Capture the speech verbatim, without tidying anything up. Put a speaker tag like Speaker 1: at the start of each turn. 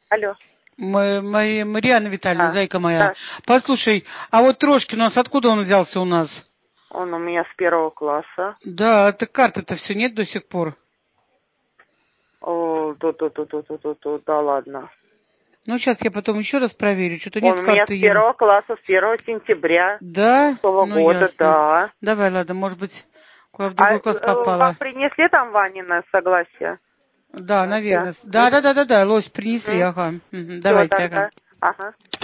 Speaker 1: Алло.
Speaker 2: М- Мария- Марьяна Витальевна,
Speaker 1: А,
Speaker 2: зайка моя.
Speaker 1: да.
Speaker 2: Послушай, а вот Трошкин у нас, откуда он взялся у нас?
Speaker 1: Он у меня с первого класса.
Speaker 2: Да, это карты-то все нет до сих пор.
Speaker 1: О, ту-ту-ту-ту-ту-ту, да ладно.
Speaker 2: Ну, сейчас я потом еще раз проверю. Что-то
Speaker 1: Он
Speaker 2: нет
Speaker 1: у меня
Speaker 2: карты
Speaker 1: с
Speaker 2: его.
Speaker 1: первого класса, с первого сентября
Speaker 2: Да?
Speaker 1: этого
Speaker 2: Ну,
Speaker 1: года,
Speaker 2: ясно.
Speaker 1: да.
Speaker 2: Давай, ладно, может быть, куда в
Speaker 1: А
Speaker 2: другой класс
Speaker 1: э, вам
Speaker 2: попала.
Speaker 1: принесли там Ванина согласие?
Speaker 2: Да,
Speaker 1: Ася?
Speaker 2: наверное. Да, да, да, да, да, лось принесли,
Speaker 1: Угу.
Speaker 2: ага. Мгм,
Speaker 1: Все
Speaker 2: давайте, ага.
Speaker 1: тогда. Ага.